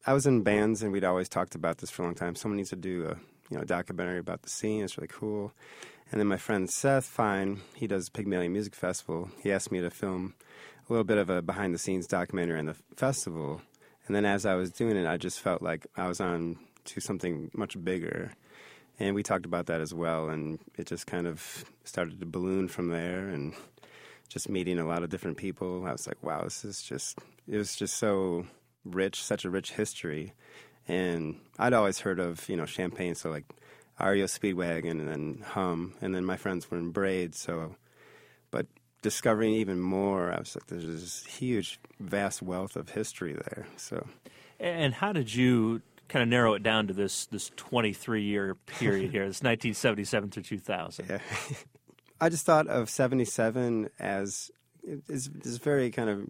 I was in bands, and we'd always talked about this for a long time. Someone needs to do a documentary about the scene. It's really cool. And then my friend Seth Fine, he does Pygmalion Music Festival. He asked me to film a little bit of a behind-the-scenes documentary on the festival. And then as I was doing it, I just felt like I was on to something much bigger. And we talked about that as well, and it just kind of started to balloon from there, and just meeting a lot of different people. I was like, wow, it was just so rich, such a rich history. And I'd always heard of, Champaign, so like REO Speedwagon and then Hum, and then my friends were in Braid, but discovering even more, I was like, there's this huge, vast wealth of history there. So, and how did you kind of narrow it down to this 23-year period here, this 1977 through 2000? Yeah. I just thought of 77 as this very kind of,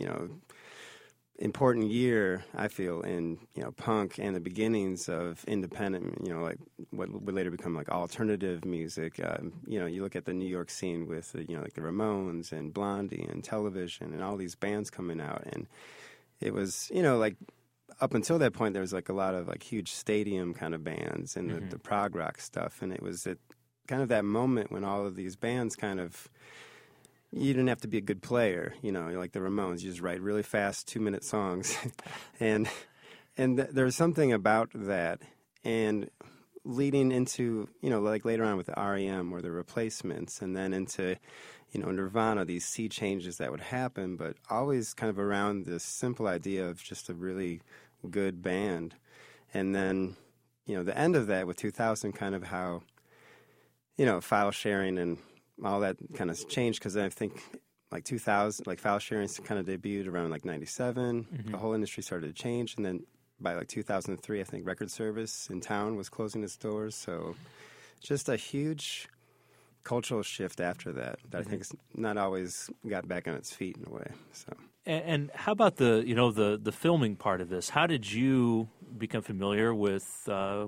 important year, I feel, in, punk and the beginnings of independent, like what would later become like alternative music. You look at the New York scene with, like the Ramones and Blondie and Television and all these bands coming out. And it was, like up until that point, there was like a lot of like huge stadium kind of bands and the prog rock stuff. And it was at kind of that moment when all of these bands kind of, you didn't have to be a good player, like the Ramones. You just write really fast 2-minute songs. and there's something about that. And leading into, like later on with the REM or the Replacements, and then into, Nirvana, these sea changes that would happen, but always kind of around this simple idea of just a really good band. And then, the end of that with 2000, kind of how, file sharing and all that kind of changed, because I think like 2000, like file sharing kind of debuted around like 97. The whole industry started to change, and then by like 2003, I think Record Service in town was closing its doors. So just a huge cultural shift after that I think it's not always got back on its feet in a way. So. And how about the filming part of this? How did you become familiar with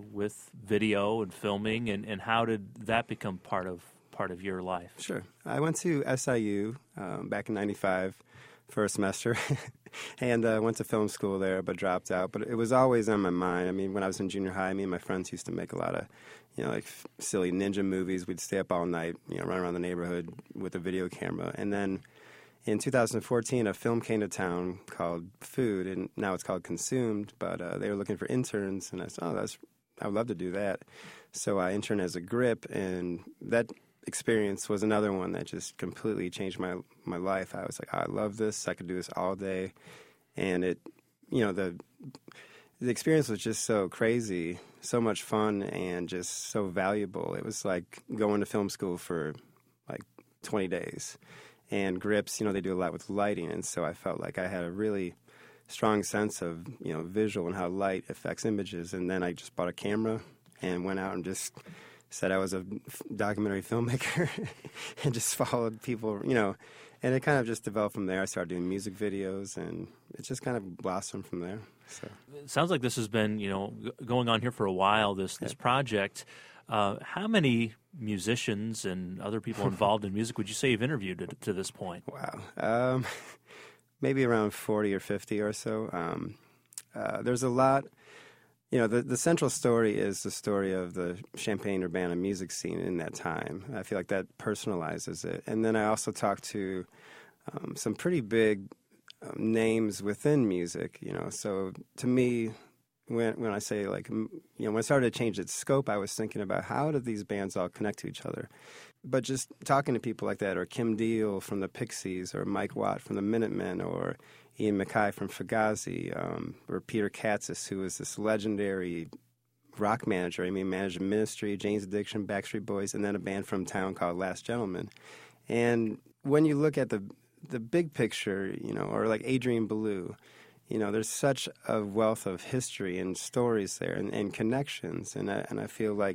video and filming, and how did that become part of your life? Sure. I went to SIU back in 95 for a semester and went to film school there, but dropped out. But it was always on my mind. I mean, when I was in junior high, me and my friends used to make a lot of, like silly ninja movies. We'd stay up all night, run around the neighborhood with a video camera. And then in 2014, a film came to town called Food, and now it's called Consumed, but they were looking for interns, and I said, I would love to do that. So I interned as a grip, and that experience was another one that just completely changed my life. I was like, I love this. I could do this all day. And it, the experience was just so crazy, so much fun, and just so valuable. It was like going to film school for like 20 days. And grips, they do a lot with lighting. And so I felt like I had a really strong sense of, visual and how light affects images. And then I just bought a camera and went out and just said I was a documentary filmmaker and just followed people, and it kind of just developed from there. I started doing music videos, and it just kind of blossomed from there. So it sounds like this has been, going on here for a while, this project. How many musicians and other people involved in music would you say you've interviewed to this point? Wow. Maybe around 40 or 50 or so. There's a lot. The central story is the story of the Champaign-Urbana music scene in that time. I feel like that personalizes it. And then I also talked to some pretty big names within music, So to me, when I say when I started to change its scope, I was thinking about how do these bands all connect to each other. But just talking to people like that, or Kim Deal from the Pixies, or Mike Watt from the Minutemen, or Ian MacKaye from Fugazi, or Peter Katzis, who was this legendary rock manager. I mean, managed Ministry, Jane's Addiction, Backstreet Boys, and then a band from town called Last Gentleman. And when you look at the big picture, or like Adrian Belew, there's such a wealth of history and stories there, and connections. And I feel like,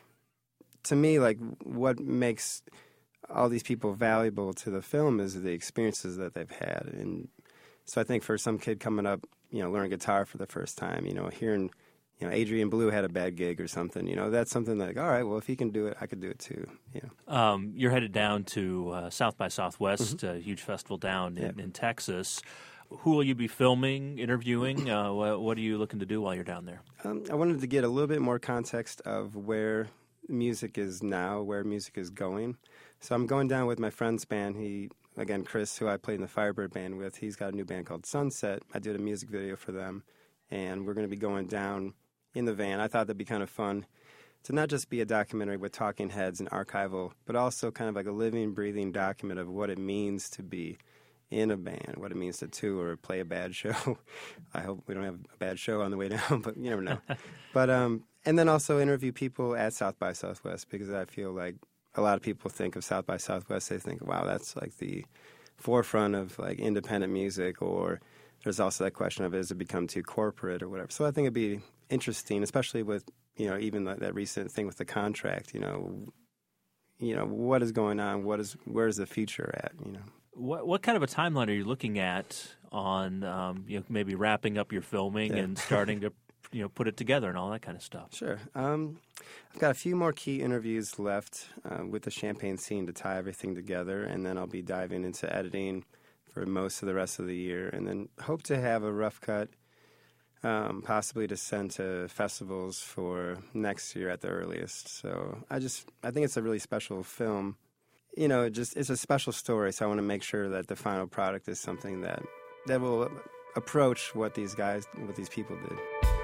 to me, like what makes all these people valuable to the film is the experiences that they've had. And so I think for some kid coming up, learning guitar for the first time, hearing, Adrian Belew had a bad gig or something, that's something like, all right, well, if he can do it, I could do it too. You're headed down to South by Southwest, a huge festival down in Texas. who will you be filming, interviewing? What are you looking to do while you're down there? I wanted to get a little bit more context of where music is now, where music is going. So I'm going down with my friend's band. Again, Chris, who I played in the Firebird band with, he's got a new band called Sunset. I did a music video for them, and we're going to be going down in the van. I thought that'd be kind of fun to not just be a documentary with talking heads and archival, but also kind of like a living, breathing document of what it means to be in a band, what it means to tour or play a bad show. I hope we don't have a bad show on the way down, but you never know. But and then also interview people at South by Southwest, because I feel like a lot of people think of South by Southwest, they think, wow, that's like the forefront of like independent music, or there's also that question of, has it become too corporate or whatever. So I think it'd be interesting, especially with, even that recent thing with the contract, what is going on? Where's the future at, What kind of a timeline are you looking at on maybe wrapping up your filming and starting to put it together and all that kind of stuff? Sure. I've got a few more key interviews left with the Champaign scene to tie everything together, and then I'll be diving into editing for most of the rest of the year, and then hope to have a rough cut possibly to send to festivals for next year at the earliest. So I think it's a really special film. It's a special story, so I want to make sure that the final product is something that will approach what these people did.